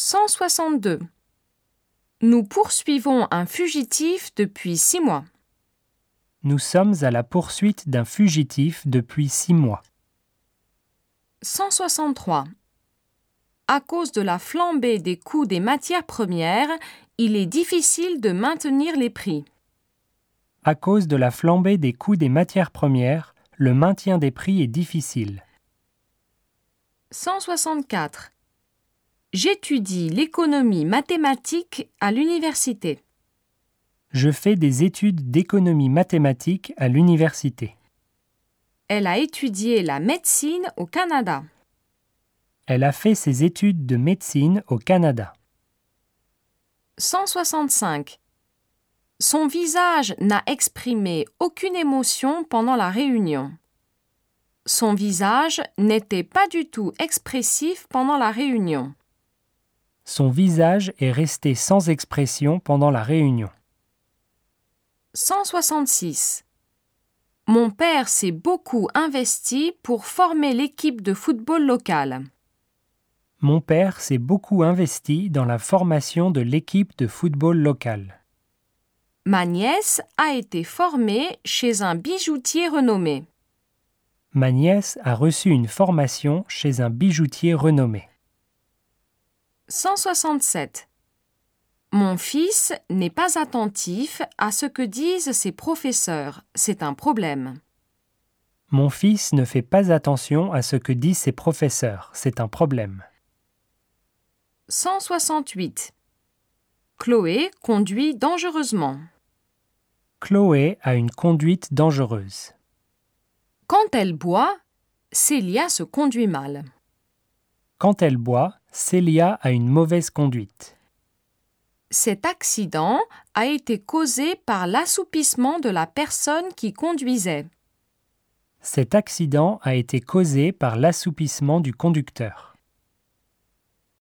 162. Nous poursuivons un fugitif depuis 6 mois. Nous sommes à la poursuite d'un fugitif depuis 6 mois. 163. À cause de la flambée des coûts des matières premières, il est difficile de maintenir les prix. À cause de la flambée des coûts des matières premières, le maintien des prix est difficile. 164. J'étudie l'économie mathématique à l'université. Je fais des études d'économie mathématique à l'université. Elle a étudié la médecine au Canada. Elle a fait ses études de médecine au Canada. 165. Son visage n'a exprimé aucune émotion pendant la réunion. Son visage n'était pas du tout expressif pendant la réunion. Son visage est resté sans expression pendant la réunion. 166. Mon père s'est beaucoup investi pour former l'équipe de football locale. Mon père s'est beaucoup investi dans la formation de l'équipe de football locale. Ma nièce a été formée chez un bijoutier renommé. Ma nièce a reçu une formation chez un bijoutier renommé. 167. Mon fils n'est pas attentif à ce que disent ses professeurs. C'est un problème. Mon fils ne fait pas attention à ce que disent ses professeurs. C'est un problème. 168. Chloé conduit dangereusement. Chloé a une conduite dangereuse. Quand elle boit, Célia se conduit mal. Quand elle boit, Célia a une mauvaise conduite. Cet accident a été causé par l'assoupissement de la personne qui conduisait. Cet accident a été causé par l'assoupissement du conducteur.